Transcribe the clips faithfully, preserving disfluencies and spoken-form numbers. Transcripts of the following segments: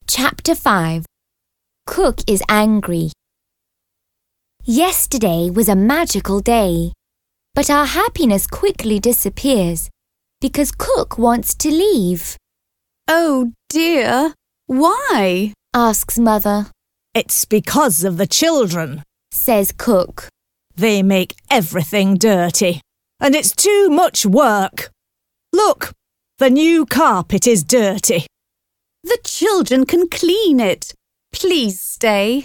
Chapter five. Cook is angry. Yesterday was a magical day, but our happiness quickly disappears because Cook wants to leave. Oh dear, why? Asks Mother. It's because of the children, says Cook. They make everything dirty, and it's too much work. Look, the new carpet is dirty. The children can clean it. Please stay.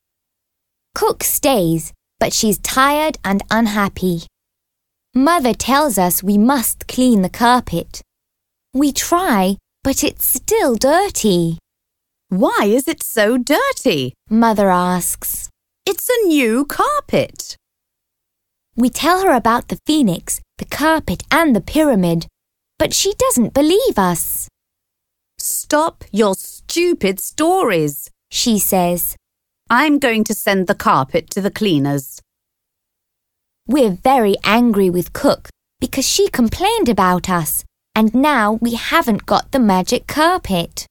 Cook stays, but she's tired and unhappy. Mother tells us we must clean the carpet. We try, but it's still dirty. Why is it so dirty? Mother asks. It's a new carpet. We tell her about the phoenix, the carpet and the pyramid, but she doesn't believe us. Stop your stupid stories, she says. I'm going to send the carpet to the cleaners. We're very angry with Cook because she complained about us, and now we haven't got the magic carpet.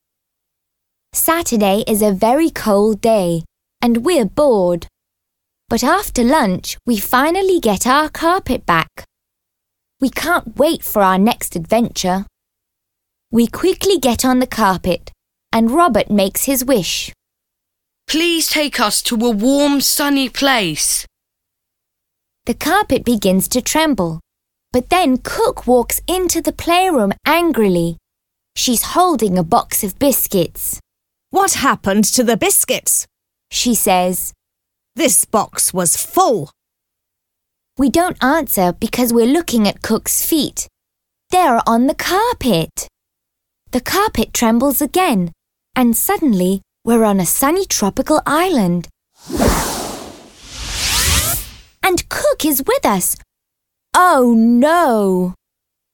Saturday is a very cold day, and we're bored. But after lunch, we finally get our carpet back. We can't wait for our next adventure. We quickly get on the carpet, and Robert makes his wish. Please take us to a warm, sunny place. The carpet begins to tremble, but then Cook walks into the playroom angrily. She's holding a box of biscuits. What happened to the biscuits? She says. This box was full. We don't answer because we're looking at Cook's feet. They're on the carpet. The carpet trembles again, and suddenly we're on a sunny tropical island. And Cook is with us. Oh no!